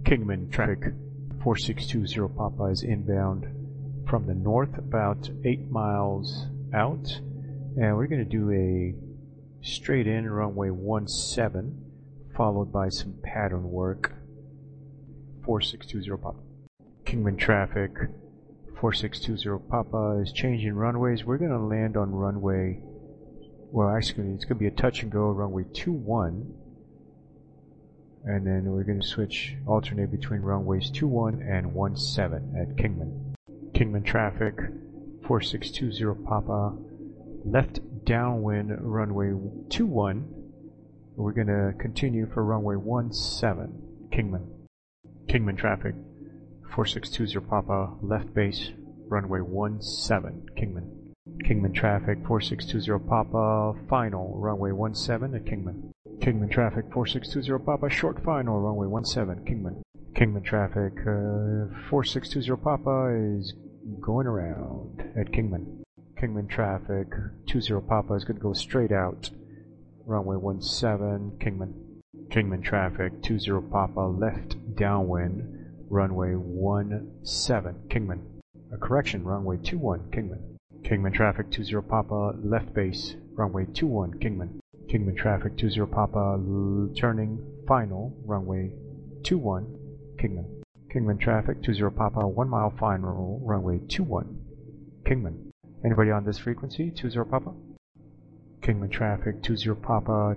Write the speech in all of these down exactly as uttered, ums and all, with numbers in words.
Kingman traffic four six two zero Papa is inbound from the north about eight miles out, and we're going to do a straight in runway one seven followed by some pattern work. four six two zero Papa. Kingman traffic four six two zero Papa is changing runways. We're going to land on runway, well actually it's going to be a touch and go, runway two one, and then we're going to switch, alternate between runways two one and one seven at Kingman. Kingman traffic four six two zero Papa, left downwind runway two one. We're going to continue for runway one seven, Kingman. Kingman traffic four six two zero Papa, left base runway one seven, Kingman. Kingman traffic four six two zero Papa, final runway one seven at Kingman. Kingman traffic four six two zero Papa, short final runway one seven, Kingman. Kingman traffic uh, four six two zero Papa is going around at Kingman. Kingman traffic two zero Papa is going to go straight out runway one seven, Kingman. Kingman traffic two zero Papa, left downwind runway one seven, Kingman. A correction, runway two one, Kingman. Kingman traffic two zero Papa, left base runway two one, Kingman. Kingman traffic two zero Papa, l turning final runway two one, Kingman. Kingman traffic two zero Papa, one mile final runway two one, Kingman. Anybody on this frequency, two zero Papa? Kingman traffic two zero Papa,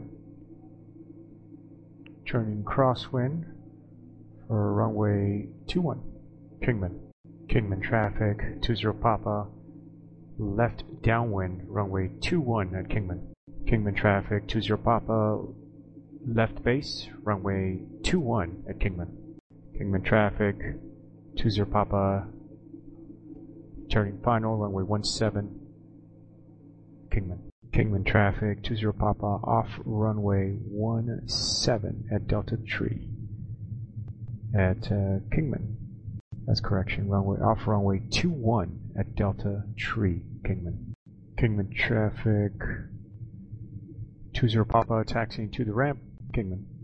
turning crosswind for runway two one, Kingman. Kingman traffic two zero Papa, left downwind runway two one at Kingman. Kingman traffic two zero Papa, left base runway two one at Kingman. Kingman traffic two zero Papa, turning final runway one seven, Kingman. Kingman traffic two zero Papa, off runway one seven at Delta Tree at uh, Kingman. That's correction, runway off runway two one at Delta Tree, Kingman. Kingman traffic two zero Papa, taxiing to the ramp, Kingman.